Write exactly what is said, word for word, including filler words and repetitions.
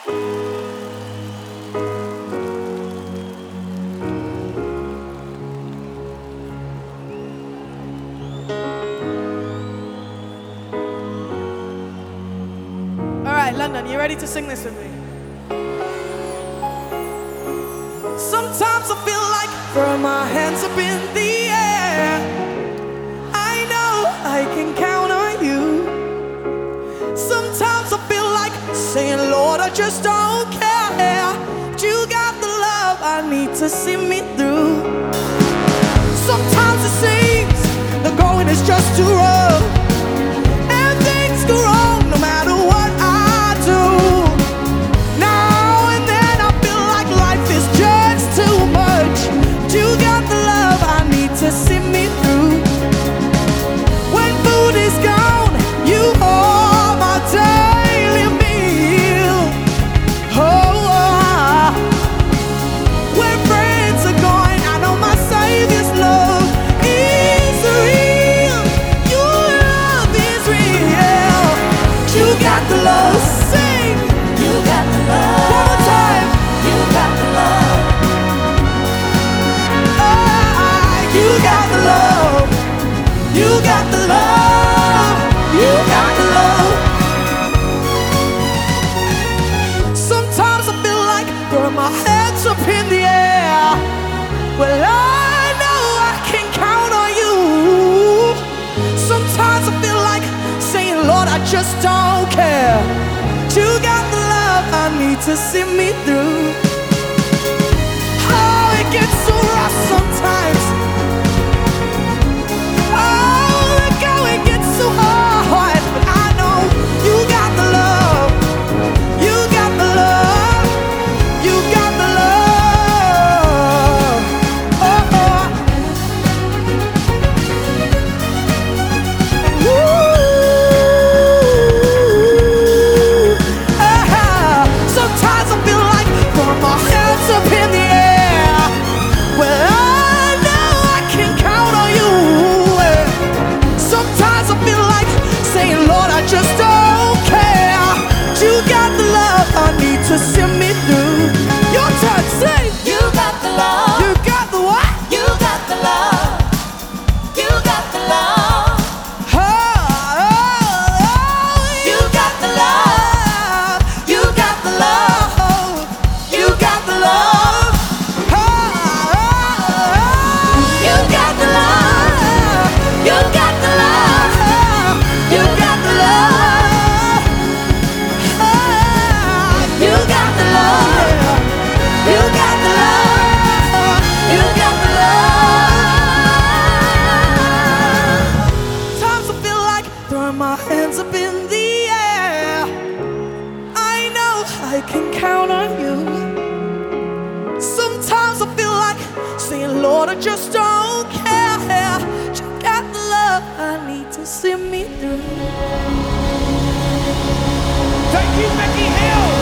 Alright, London, you ready to sing this with me? Sometimes I feel like throwing my hands up in the air. I know I can count on you. Sometimes I feel like saying, Lord, I just don't care. But you got the love I need to see me through. Sometimes it seems the going is just too rough, and things go wrong no matter what I do. Now and then I feel like life is just too much. But you got the love I need to see me through. When food is gone, you are my daily meal. Oh, oh. When friends are gone, I know my Savior's love is real. Your love is real. You got the love. Sing. You got the love. One more time. You got the love. Ah, you got the love. You got the love. You got the love. Sometimes I feel like throwing my hands up in the air. Well, I know I can count on you. Sometimes I feel like saying, Lord, I just don't care. You got the love I need to see me through. Oh, it gets so rough sometimes. Oh, the going gets so hard, but I know you got the love. You got the love. You got the love. Oh, oh. Ooh. Ah, sometimes I feel like throwing my hands up in the air. Well, I know I can count on you. Sometimes I feel like saying, Lord, I just don't care. You got the love I need to see me through. Your turn, sing. You got the love. You got the what? You got the love. You got the love. Oh, oh, oh, You got the love. You got the love. You got the love. Oh, oh, oh. You got the love. You got the love. You got the love. You got the love. You got the love. You got the love. Times I feel like throwing my hands up in the air. I know I can count on you. Sometimes I feel like saying, Lord, I just don't care. You got the love I need to see me through. Thank you, Becky Hill.